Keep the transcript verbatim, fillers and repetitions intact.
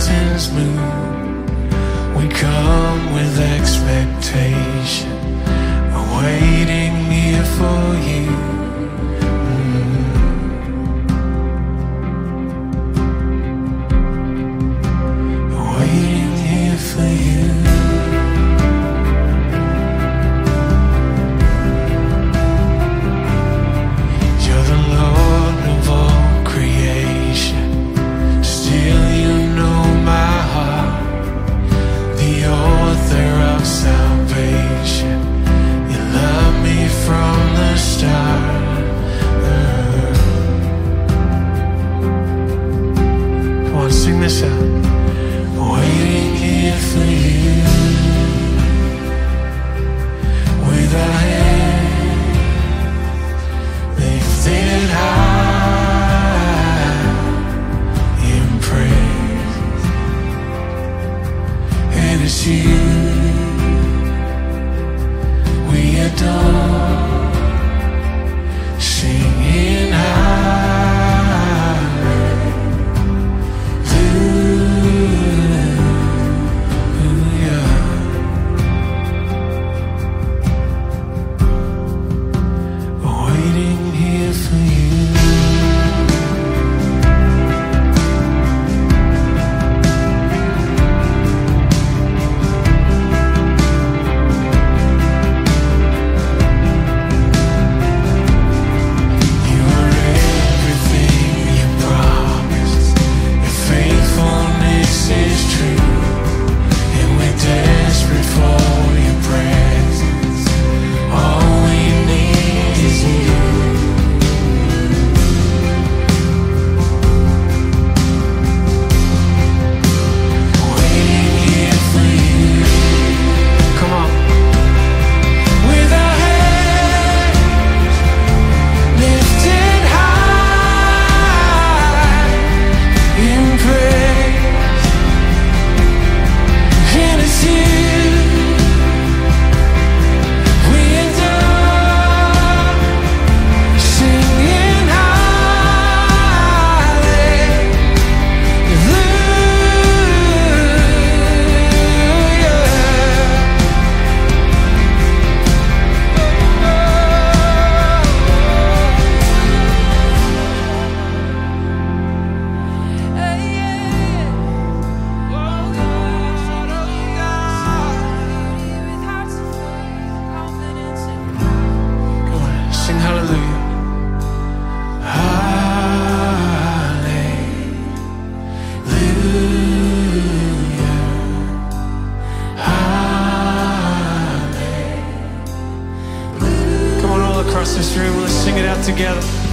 mountains move. We come with expectation, awaiting here for you. Mm. Waiting here for you. You're the Lord of all creation. Still you know my heart, the author of salvation. You love me from the start. Come on, sing this out. Waiting here for you, with our hands lifted high in praise. And it's you we adore, singing hallelujah. Waiting here for you. You are everything you promised. Your faithfulness is true, and we're desperate for your presence. All we need is you. Waiting here for you. Come on. With our hands lifted high in praise, and it's you we adore, singing Come on, sing hallelujah. Hallelujah. Hallelujah. Come on, all across this room, let's sing it out together.